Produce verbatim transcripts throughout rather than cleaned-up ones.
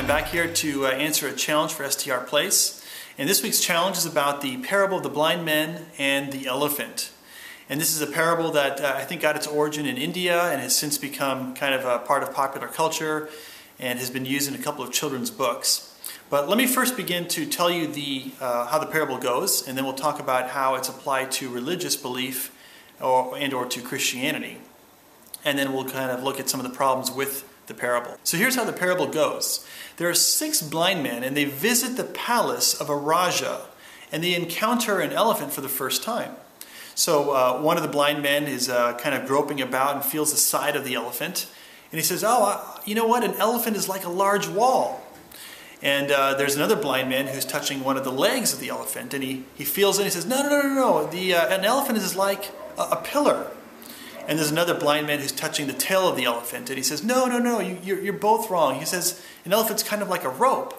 I'm back here to uh, answer a challenge for S T R Place. And this week's challenge is about the parable of the blind men and the elephant. And this is a parable that uh, I think got its origin in India and has since become kind of a part of popular culture and has been used in a couple of children's books. But let me first begin to tell you the, uh, how the parable goes, and then we'll talk about how it's applied to religious belief or, and or to Christianity. And then we'll kind of look at some of the problems with the parable. So here's how the parable goes. There are six blind men and they visit the palace of a Raja and they encounter an elephant for the first time. So uh, one of the blind men is uh, kind of groping about and feels the side of the elephant. And he says, oh, uh, you know what? An elephant is like a large wall. And uh, there's another blind man who's touching one of the legs of the elephant. And he, he feels it and he says, no, no, no, no, no. The, uh, an elephant is like a, a pillar. And there's another blind man who's touching the tail of the elephant. And he says, no, no, no, you, you're, you're both wrong. He says, an elephant's kind of like a rope.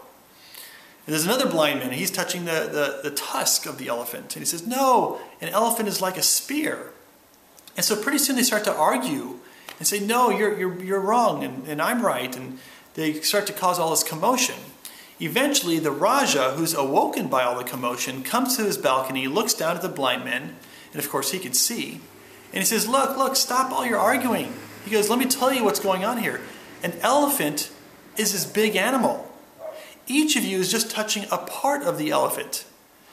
And there's another blind man, and he's touching the, the, the tusk of the elephant. And he says, no, an elephant is like a spear. And so pretty soon they start to argue and say, no, you're, you're, you're wrong, and, and I'm right. And they start to cause all this commotion. Eventually, the Raja, who's awoken by all the commotion, comes to his balcony, looks down at the blind men, and of course he can see. And he says, look, look, stop all your arguing. He goes, let me tell you what's going on here. An elephant is this big animal. Each of you is just touching a part of the elephant.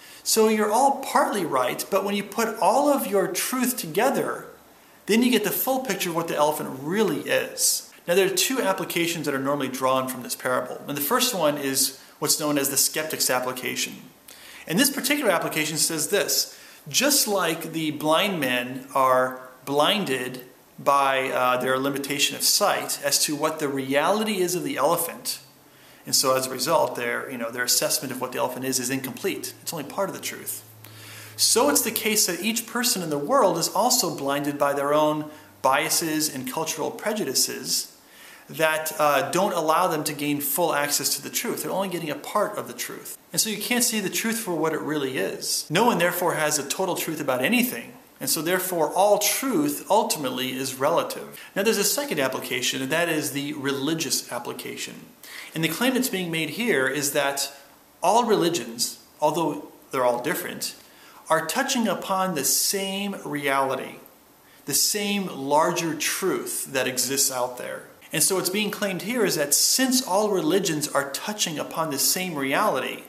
So you're all partly right, but when you put all of your truth together, then you get the full picture of what the elephant really is. Now there are two applications that are normally drawn from this parable. And the first one is what's known as the skeptic's application. And this particular application says this: just like the blind men are blinded by uh, their limitation of sight as to what the reality is of the elephant, and so as a result, their, you know, their assessment of what the elephant is is incomplete. It's only part of the truth. So it's the case that each person in the world is also blinded by their own biases and cultural prejudices that uh, don't allow them to gain full access to the truth. They're only getting a part of the truth. And so you can't see the truth for what it really is. No one therefore has a total truth about anything. And so therefore all truth ultimately is relative. Now there's a second application, and that is the religious application. And the claim that's being made here is that all religions, although they're all different, are touching upon the same reality, the same larger truth that exists out there. And so what's being claimed here is that since all religions are touching upon the same reality,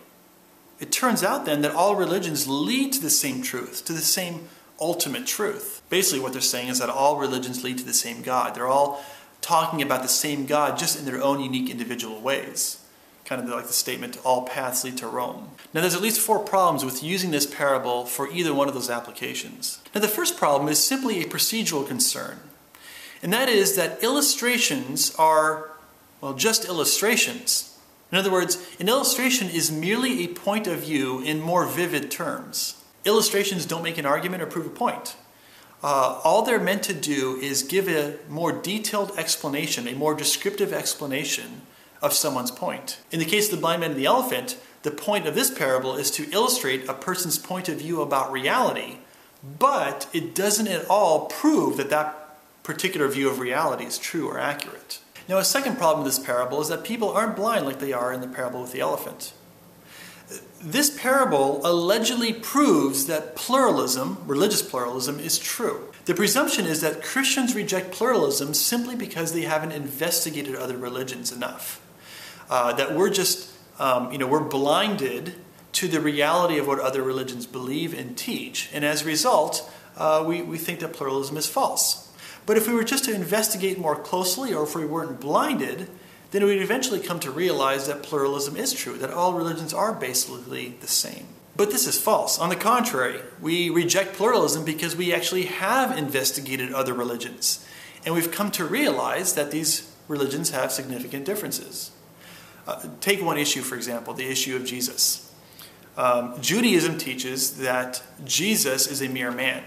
it turns out then that all religions lead to the same truth, to the same ultimate truth. Basically what they're saying is that all religions lead to the same God. They're all talking about the same God just in their own unique individual ways. Kind of like the statement, all paths lead to Rome. Now there's at least four problems with using this parable for either one of those applications. Now the first problem is simply a procedural concern. And that is that illustrations are, well, just illustrations. In other words, an illustration is merely a point of view in more vivid terms. Illustrations don't make an argument or prove a point. Uh, all they're meant to do is give a more detailed explanation, a more descriptive explanation of someone's point. In the case of the blind man and the elephant, the point of this parable is to illustrate a person's point of view about reality, but it doesn't at all prove that that particular view of reality is true or accurate. Now, a second problem with this parable is that people aren't blind like they are in the parable with the elephant. This parable allegedly proves that pluralism, religious pluralism, is true. The presumption is that Christians reject pluralism simply because they haven't investigated other religions enough. Uh, that we're just, um, you know, we're blinded to the reality of what other religions believe and teach. And as a result, uh, we, we think that pluralism is false. But if we were just to investigate more closely, or if we weren't blinded, then we'd eventually come to realize that pluralism is true, that all religions are basically the same. But this is false. On the contrary, we reject pluralism because we actually have investigated other religions. And we've come to realize that these religions have significant differences. Uh, take one issue, for example, the issue of Jesus. Um, Judaism teaches that Jesus is a mere man.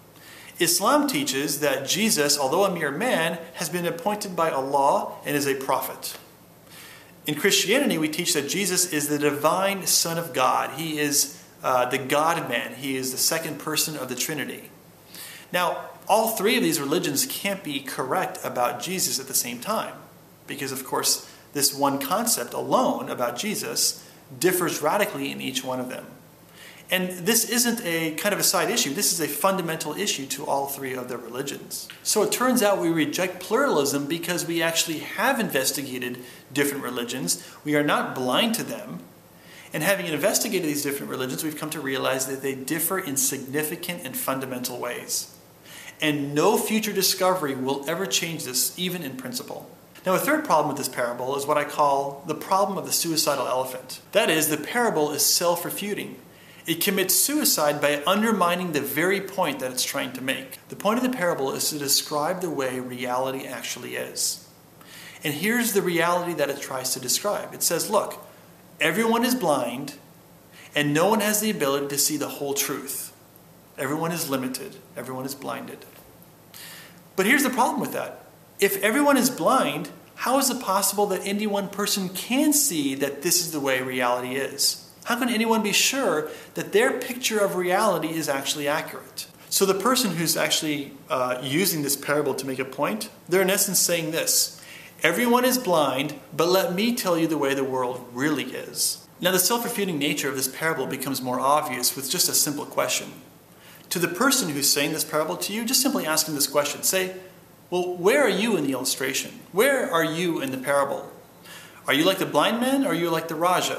Islam teaches that Jesus, although a mere man, has been appointed by Allah and is a prophet. In Christianity, we teach that Jesus is the divine Son of God. He is uh, the God-man. He is the second person of the Trinity. Now, all three of these religions can't be correct about Jesus at the same time, because, of course, this one concept alone about Jesus differs radically in each one of them. And this isn't a kind of a side issue. This is a fundamental issue to all three of the religions. So it turns out we reject pluralism because we actually have investigated different religions. We are not blind to them. And having investigated these different religions, we've come to realize that they differ in significant and fundamental ways. And no future discovery will ever change this, even in principle. Now, a third problem with this parable is what I call the problem of the suicidal elephant. That is, the parable is self-refuting. It commits suicide by undermining the very point that it's trying to make. The point of the parable is to describe the way reality actually is. And here's the reality that it tries to describe. It says, look, everyone is blind, and no one has the ability to see the whole truth. Everyone is limited. Everyone is blinded. But here's the problem with that. If everyone is blind, how is it possible that any one person can see that this is the way reality is? How can anyone be sure that their picture of reality is actually accurate? So the person who's actually uh, using this parable to make a point, they're in essence saying this: everyone is blind, but let me tell you the way the world really is. Now, the self-refuting nature of this parable becomes more obvious with just a simple question. To the person who's saying this parable to you, just simply ask him this question. Say, well, where are you in the illustration? Where are you in the parable? Are you like the blind man, or are you like the Raja?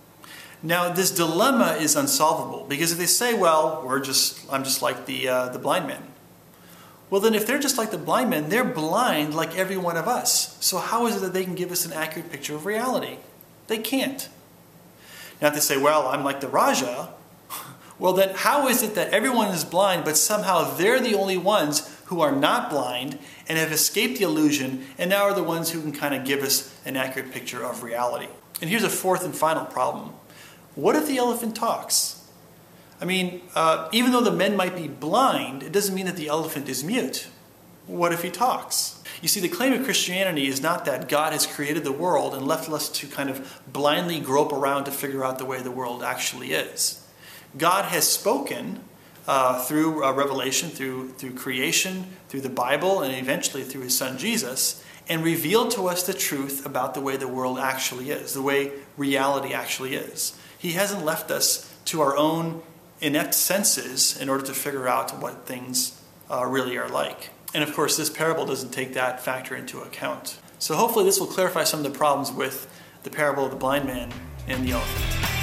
Now, this dilemma is unsolvable, because if they say, well, we're just, I'm just like the, uh, the blind man. Well, then if they're just like the blind man, they're blind like every one of us. So how is it that they can give us an accurate picture of reality? They can't. Now, if they say, well, I'm like the Raja, well, then how is it that everyone is blind, but somehow they're the only ones who are not blind and have escaped the illusion, and now are the ones who can kind of give us an accurate picture of reality? And here's a fourth and final problem. What if the elephant talks? I mean, uh, even though the men might be blind, it doesn't mean that the elephant is mute. What if he talks? You see, the claim of Christianity is not that God has created the world and left us to kind of blindly grope around to figure out the way the world actually is. God has spoken uh, through uh, revelation, through, through creation, through the Bible, and eventually through his son Jesus, and revealed to us the truth about the way the world actually is, the way reality actually is. He hasn't left us to our own inept senses in order to figure out what things uh, really are like. And of course, this parable doesn't take that factor into account. So hopefully this will clarify some of the problems with the parable of the blind man and the elephant.